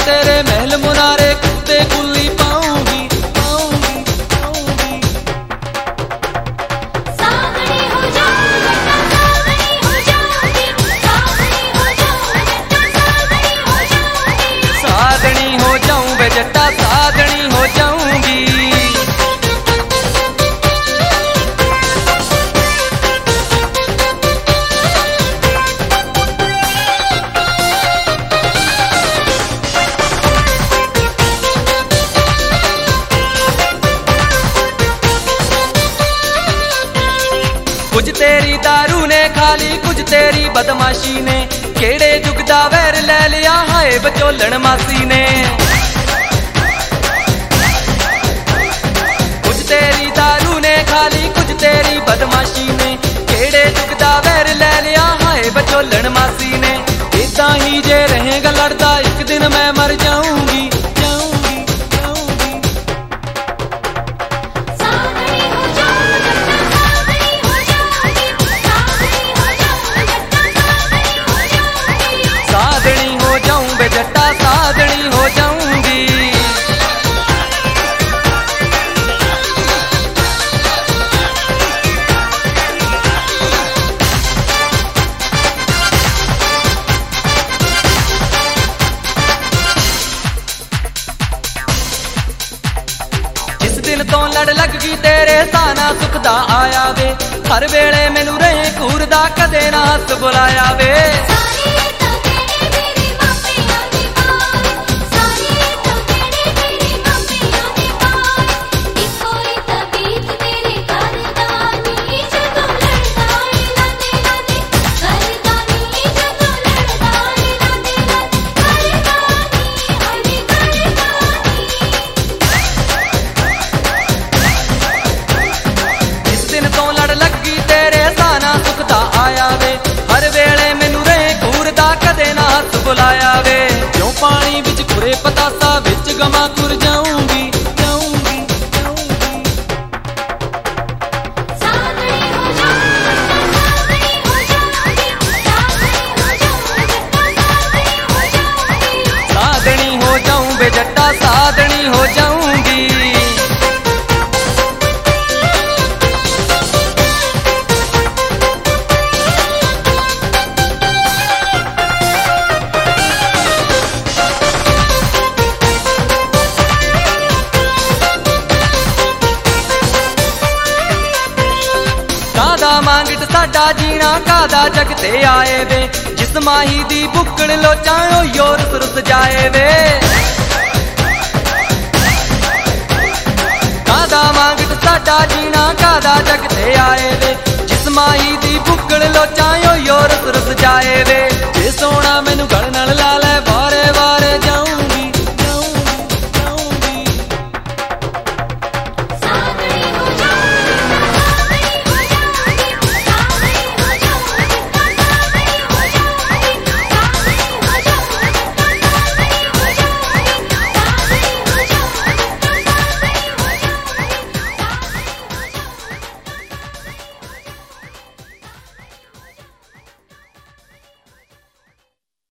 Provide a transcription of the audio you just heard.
तेरे महल मुनारे कुत्ते कुल्ली पाऊंगी पाऊंगी पाऊंगी। सावनी हो जाऊं बेटा सावनी हो जाऊंगी, सावनी हो जाऊं बेटा सावनी हो जाऊंगी। साधनी हो जाऊं बे जट्टा साधनी हो जाऊंगी। कुछ तेरी दारू ने खाली कुछ तेरी बदमाशी ने, केड़े जुग दा वैर ले लिया हाय बचोलन मासी ने। कुछ तेरी दारू ने खाली कुछ तेरी बदमाशी ने, केड़े जुग दा वैर ले लिया हाय बचोलन मासी ने। इदा ही जे रहेगा लड़दा एक दिन मैं मर जाऊंगी जाऊंगी जाऊंगी। सावनी हो जाऊं बेटा सावनी हो जाऊंगी, सावनी हो जाऊं बेटा सावनी हो जाऊंगी। साधनी हो जाऊं बे जट्टा साधनी हो जाऊंगी। जिस दिन तो लड़ लग गई तेरे साना सुख दा आया वे, हर वेले मैनू रहे घूरदा कदे ना हस बुलाया वे। सारी तो तेरे मेरी मापियां दी बात, सारी तो तेरे मेरी मापियां दी बात। इको ही तबीत तेरे करदानी जदों लड़दा ए लांदे लांदे, करदानी जदों लड़दा ए लांदे लांदे, करदानी हनी करदानी। जिस दिन तो लड़ लगी तेरे साना सुख दा आया वे, हर वेले मैनू रहे घूरदा कदे ना हस बुलाया वे। क्यों पानी विच खुरे पतासा विच गमा तुर जाऊंगी जाऊंगी जाऊंगी। सावनी हो जाऊं बेटा सावनी हो जाऊंगी, सावनी हो जाऊं बेटा सावनी हो जाऊंगी। साधनी हो जाऊं बे जट्टा साधनी हो जाऊंगी। कादा मांगट साडा जीना कादा जग ते आए वे, जिस माही दी बुकण लोचां ओ योर सुरस जाए वे। कादा मांगट साडा जीना कादा जग ते आए वे, जिस माही दी बुकण लोचां ओ योर सुरस जाए वे। जे सोना मैनू गल नाल ला